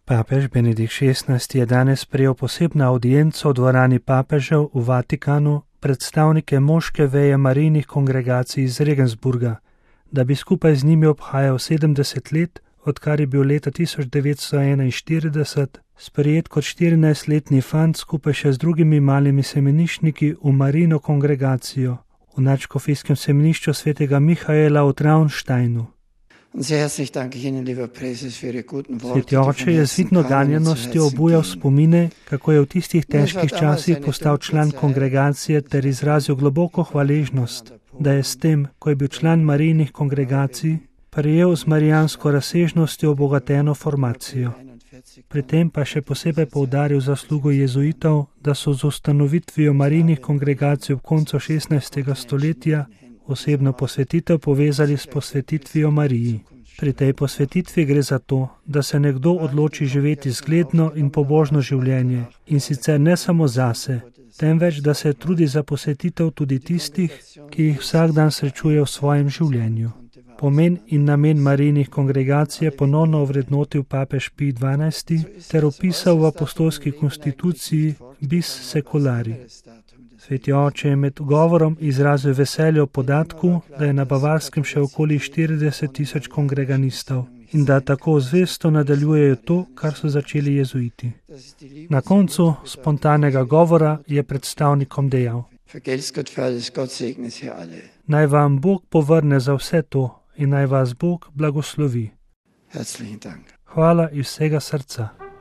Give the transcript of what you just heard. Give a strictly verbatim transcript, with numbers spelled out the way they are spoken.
Papež Benedikt šestnajsti je danes prejel posebno avdienco v dvorani papežev v Vatikanu predstavnike moške veje Marijinih kongregacij iz Regensburga, da bi skupaj z njimi obhajal sedemdeset let, odkar je bil leta tisoč devetsto enainštirideset sprejet kot štirinajstletni fant skupaj še z drugimi malimi semeniščniki v Marijino kongregacijo v nadškofijskem semenišču svetega Mihaela v Traunsteinu. Sveti oče je z vidno ganjenostjo obujal spomine, kako je v tistih težkih časih postal član kongregacije ter izrazil globoko hvaležnost, da je s tem, ko je bil član Marijinih kongregacij, prejel z marijansko razsežnostjo obogateno formacijo. Pri tem pa še posebej poudaril zaslugo jezuitov, da so z ustanovitvijo Marijinih kongregacij ob koncu šestnajstega stoletja osebno posvetitev povezali s posvetitvijo Mariji. Pri tej posvetitvi gre za to, da se nekdo odloči živeti zgledno in pobožno življenje in sicer ne samo zase, temveč da se trudi za posvetitev tudi tistih, ki jih vsak dan srečuje v svojem življenju. Pomen in namen Marijinih kongregacij je ponovno ovrednotil papež Pij dvanajsti ter opisal v apostolski konstituciji Bis Seculari. Sveti oče je med govorom izrazil veselje o podatku, da je na Bavarskem še okoli štirideset tisoč kongreganistov in da tako zvesto nadaljujejo to, kar so začeli jezuiti. Na koncu spontanega govora je predstavnikom dejal: Naj vam Bog povrne za vse to in naj vas Bog blagoslovi. Hvala iz vsega srca.